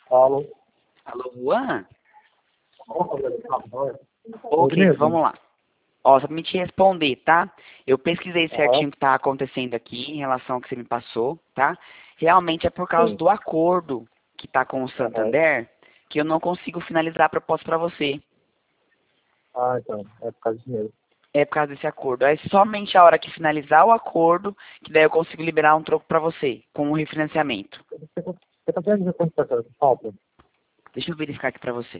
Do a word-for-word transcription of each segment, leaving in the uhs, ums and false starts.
Alô? Alô, Juan? Aham. Ok, vamos lá. Ó, só pra me te responder, tá? Eu pesquisei certinho o que tá acontecendo aqui em relação ao que você me passou, tá? Realmente é por causa Sim. do acordo que tá com o Aham. Santander que eu não consigo finalizar a proposta pra você. Ah, então. É por causa disso mesmo. É por causa desse acordo. É somente a hora que finalizar o acordo que daí eu consigo liberar um troco pra você, com o refinanciamento. Você cons- você consegue dizer quantas pessoas faltam? Deixa eu verificar aqui pra você.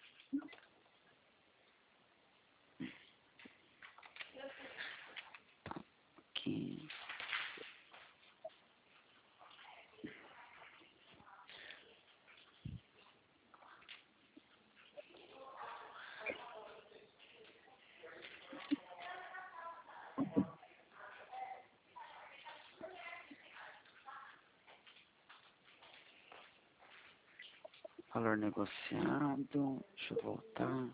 Aqui. Valor negociado. Deixa eu voltar.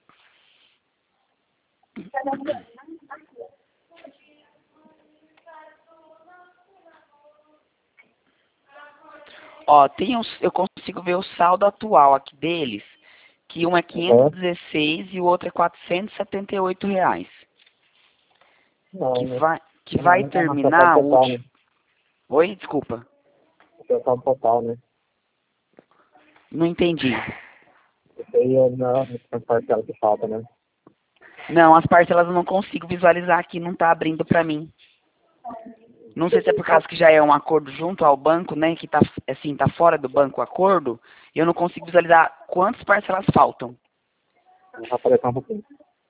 Ó, tem uns, eu consigo ver o saldo atual aqui deles, que um é quinhentos Aham. e dezesseis e o outro é quatrocentos e setenta e oito reais. Não, Que né? vai, que É na, vai é na total terminar o total, último. né? Oi, desculpa. Total total, né? Não entendi. Isso aí é na, na parcela que falta, né? Não, as parcelas eu não consigo visualizar aqui, não tá abrindo pra mim. Não sei se é por causa que já é um acordo junto ao banco, né? Que tá assim, tá fora do banco o acordo. Eu não consigo visualizar quantas parcelas faltam. Vai aparecer um pouquinho.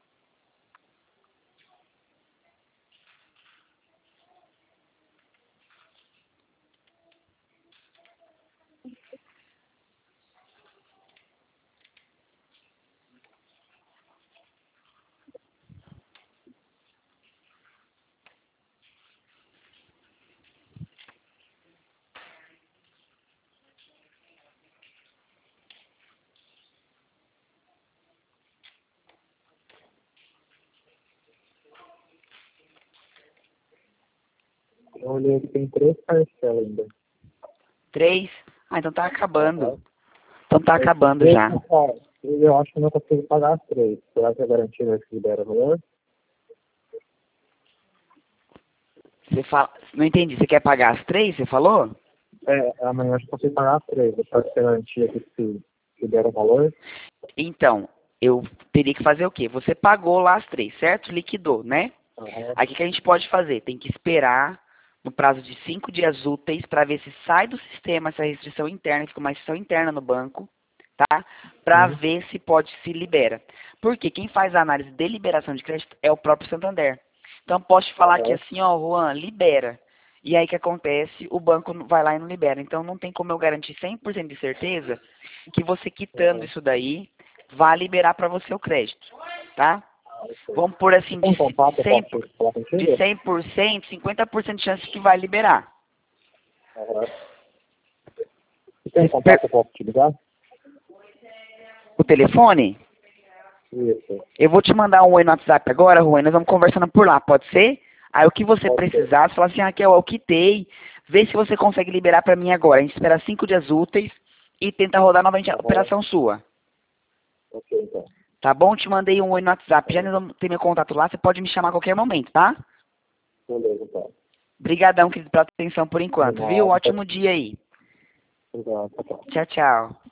Eu olhei que tem três parcelas ainda. Três? Ah, então tá acabando. Aham. Então tá Aí, acabando três, já. ó, eu acho que eu não consigo pagar as três. Será que a garantia que libera o valor? Você fala. Não entendi. Você quer pagar as três, você falou? É, amanhã eu consigo pagar as três. Depois que a garantia que se libera o valor. Então, eu teria que fazer o quê? Você pagou lá as três, certo? Liquidou, né? Aham. Aí o que que a gente pode fazer? Tem que esperar no prazo de cinco dias úteis para ver se sai do sistema essa restrição interna, fica uma restrição interna no banco, tá? Para Sim. ver se pode se libera. Porque quem faz a análise de liberação de crédito é o próprio Santander. Então posso te falar que Aham. assim, ó, Juan, libera. E aí o que acontece? O banco vai lá e não libera. Então não tem como eu garantir cem por cento de certeza que você quitando Aham. isso daí vai liberar para você o crédito, tá? Vamos por assim, Você tem de um contato, eu cem posso por- falar de contigo? cem por cento, cinquenta por cento de chance que vai liberar. Aham. Você tem um Você per- contato, eu posso te ligar? O telefone? Isso. Eu vou te mandar um oi no WhatsApp agora, Juan, nós vamos conversando por lá, pode ser? Aí o que você Pode ser. precisar, você fala assim, Raquel, eu quitei, vê se você consegue liberar para mim agora. A gente espera cinco dias úteis e tenta rodar novamente a Aham. operação sua. Ok, então. Tá bom? Te mandei um oi no WhatsApp. Já nós vamos ter meu contato lá, você pode me chamar a qualquer momento, tá? Beleza, então. Obrigadão, querido, pela atenção por De enquanto, viu? nada. Ótimo dia aí. Obrigado. Tchau, tchau. Tchau, tchau.